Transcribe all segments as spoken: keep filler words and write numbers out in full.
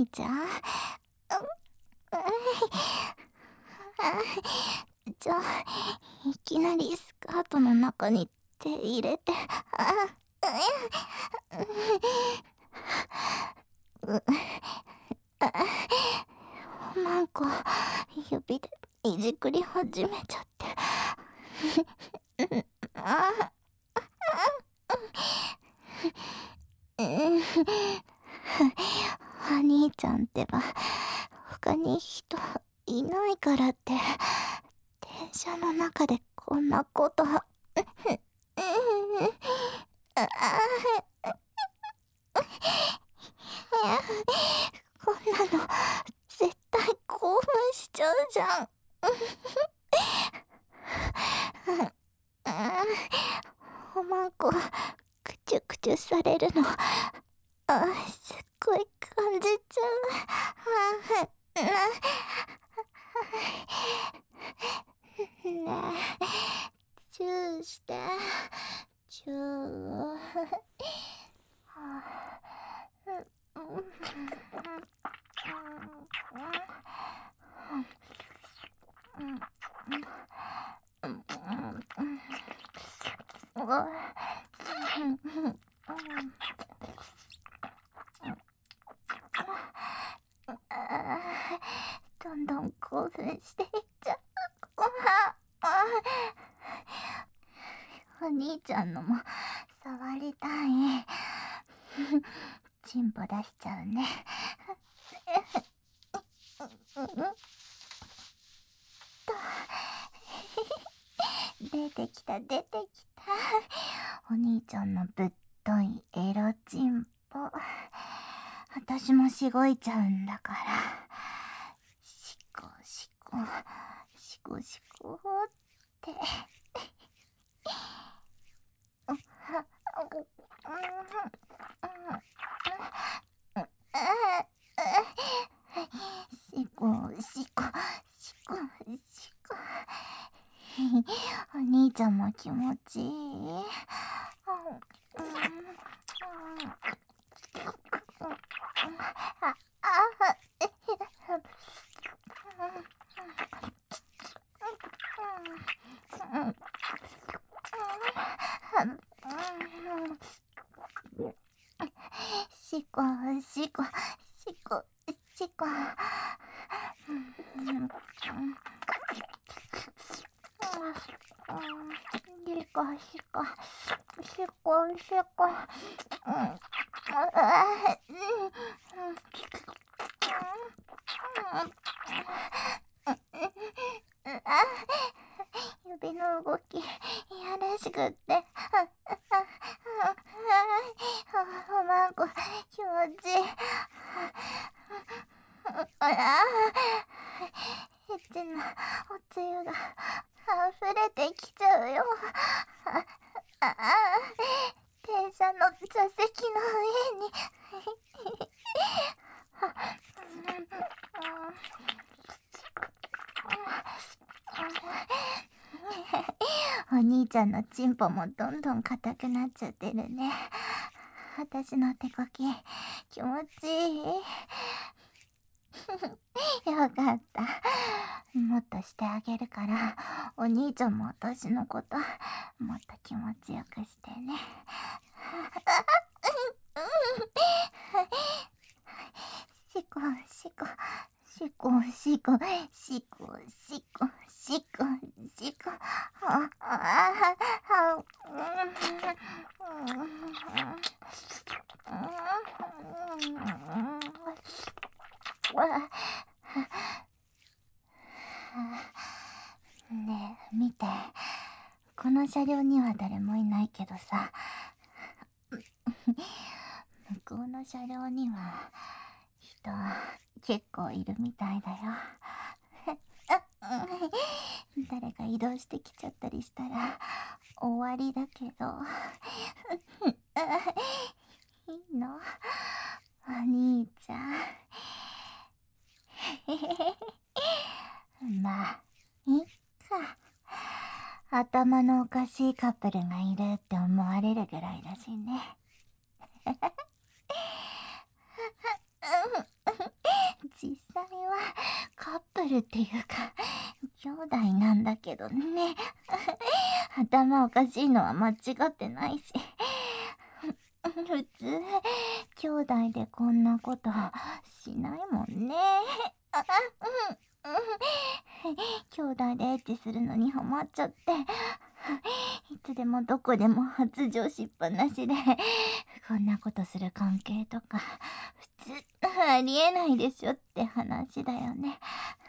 兄ちゃん。じゃあ、いきなりスカートの中に手入れて、なんか指でいじくり始めちゃって。兄ちゃんってば他に人いないからって電車の中でこんなこと。こんなの絶対興奮しちゃうじゃん。おまんこくちゅくちゅされるのあすっごい感じちゃう。ねえチューしてチュー。どんどん興奮していっちゃう。お兄ちゃんのも触りたい。チンポ出しちゃうね。出てきた出てきた。お兄ちゃんのぶっといエロチンポ。私もしごいちゃうんだから。しこしこしこしこってしこしこしこしこ。お兄ちゃんも気持ちいい。しこしこしこしこ。しこしこしこしこ。指の動きいやらしくって。おまんこ気持ちいい。エッチなおつゆが溢れてきちゃうよ。電車の座席の上に。お兄ちゃんのチンポもどんどん硬くなっちゃってるね。私の手こき気持ちいい。よかった。もっとしてあげるからお兄ちゃんも私のこともっと気持ちよくしてね。しこしこしこしこしこしこしこしこ。ああねえ見て、この車両には誰もいないけどさ、向こうの車両には人結構いるみたいだよ。誰か移動してきちゃったりしたら終わりだけど。いいのお兄ちゃん。まあいっか。頭のおかしいカップルがいるって思われるぐらいだしね。 実際はカップルっていうか兄弟なんだけどね。頭おかしいのは間違ってないし、普通兄弟でこんなことしないもんね。あ、うん、うん、兄弟でエッチするのにハマっちゃって、いつでもどこでも発情しっぱなしで、こんなことする関係とか普通ありえないでしょって話だよね。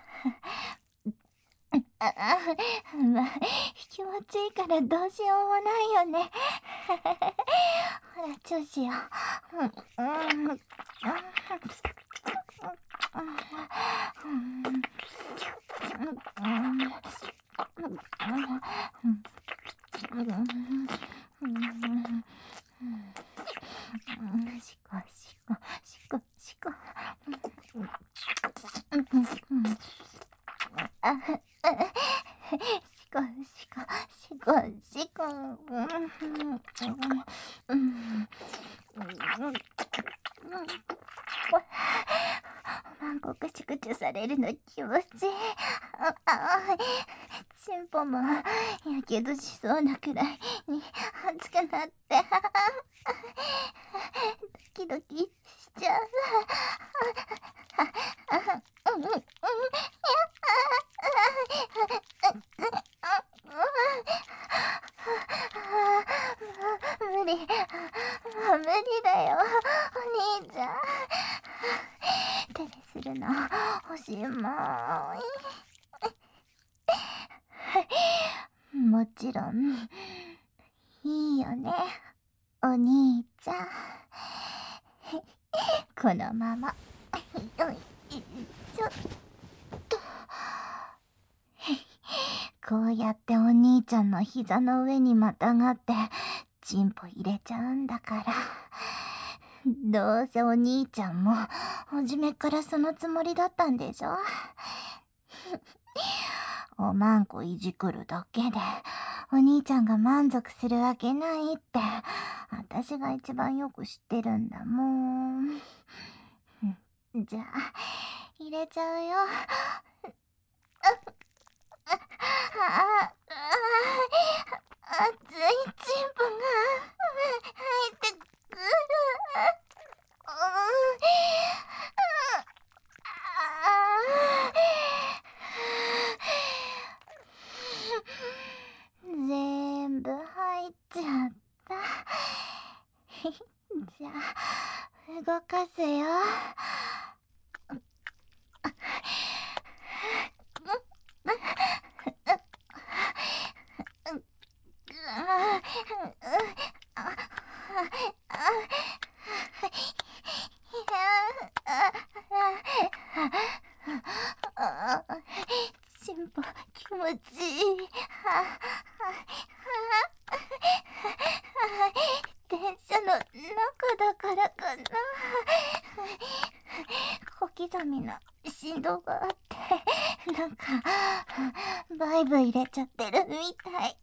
ああ、まあ、気持ちいいからどうしようもないよね。ほら、チューしよう。うん、うん、うん。しこしこしこしこ。あ、しこしこしこしこ。おまんこくちゅくちゅされるの気持ちいい。ああ、チンポもやけどしそうなくらいに熱くなって、ドキドキしちゃう。無理、もう無理だよ、お兄ちゃん。手でするのおしまい。もちろんいいよね、お兄ちゃん。このままよいしょっと。こうやってお兄ちゃんの膝の上にまたがってチンポ入れちゃうんだから、どうせお兄ちゃんも初めからそのつもりだったんでしょ。おまんこいじくるだけでお兄ちゃんが満足するわけないって私が一番よく知ってるんだもん。じゃあ入れちゃうよ。ああ、熱いチンポが入ってくる。全部入っちゃった。じゃあ動かすよ。チンポ気持ちいい。電車の中だからかな。小刻みな振動があって、なんかバイブ入れちゃってるみたい。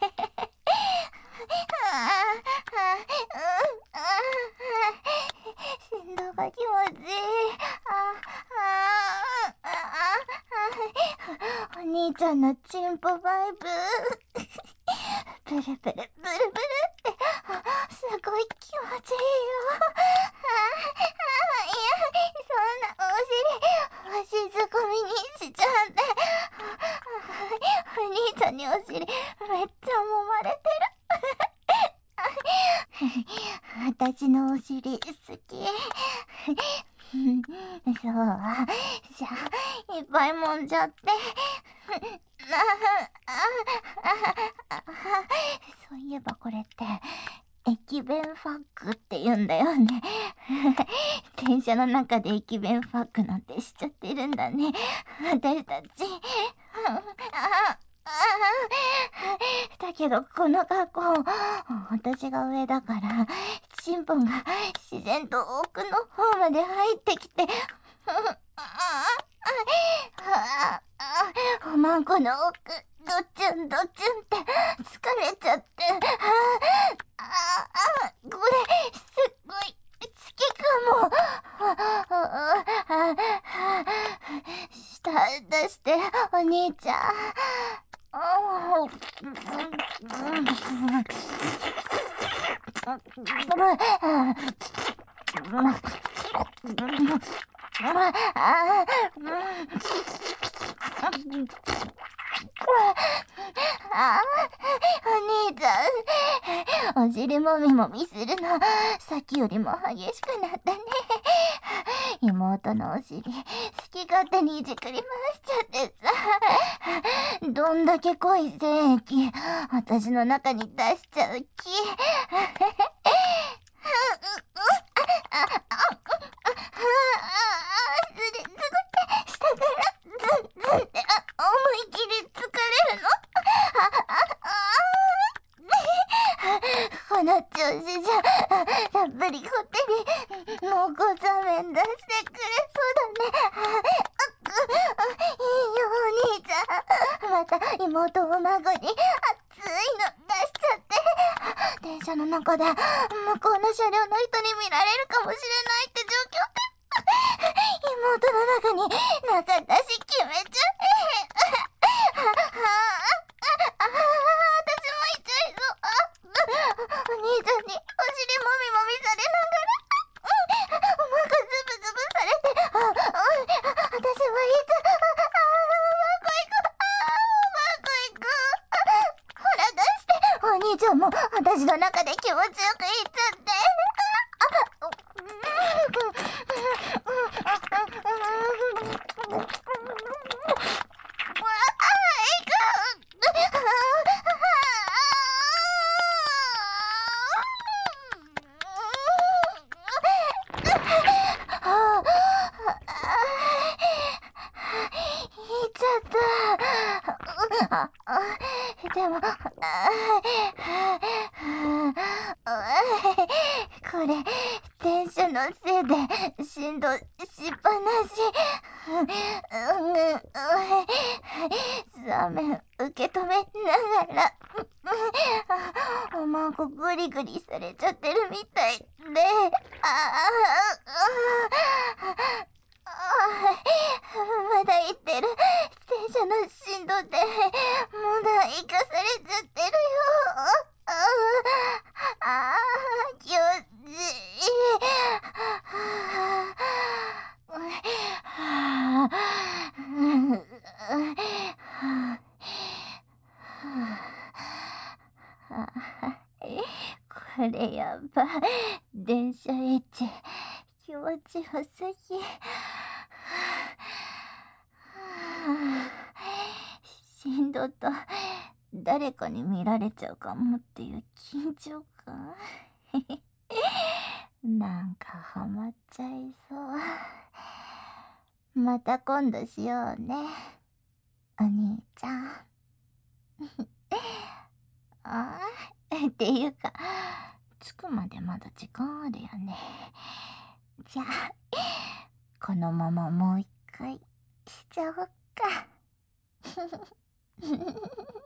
振動が気持ちいい。お兄ちゃんのチンポバイブブルブルブルブルってすごい気持ちいいよ。いや、そんなお尻わしづこみにしちゃって、お兄ちゃんにお尻めっちゃ揉まれてる。私のお尻好き。そう、じゃあいっぱい揉んじゃって。そういえばこれって駅弁ファックって言うんだよね。電車の中で駅弁ファックなんてしちゃってるんだね、私たち。だけどこの学校私が上だからチンポが自然と奥の方まで入ってきて、おまんこの奥ドチュンドチュンって疲れちゃって、ああこれすっごい好きかも。 ああ、お兄ちゃん、お尻もみもみするの、さっきよりも激しくなったね。妹のお尻、好き勝手にいじくり回しちゃってさ、どんだけ濃い精液、私の中に出しちゃう気。この調子じゃたっぷりこってり蒙古座面出してくれそうだね。いいよお兄ちゃん、また妹お孫に熱いの出しちゃって。電車の中で向こうの車両の人に見られるかもしれないって状況で妹の中になかったし決めちゃえ。お兄ちゃんにお尻もみもみされながら、おまこズブズブされて、あ、あ、私はいつ、あ、うまくいく、あ、うまくいく。ほら出して、お兄ちゃんも私の中で気持ちよくいっちゃって。でも、これ電車のせいで振動しっぱなし。座面受け止めながらおまんこグリグリされちゃってるみたいで、ああまだ言ってる。電車の振動でまだ生かされちゃってるよ。ああ気持ちいい。これやば。電車エッチ気持ちよすぎ。振動と誰かに見られちゃうかもっていう緊張感。なんかハマっちゃいそう。また今度しようね、お兄ちゃん。ああ、っていうか着くまでまだ時間あるよね。じゃあこのままもう一回しちゃおっか。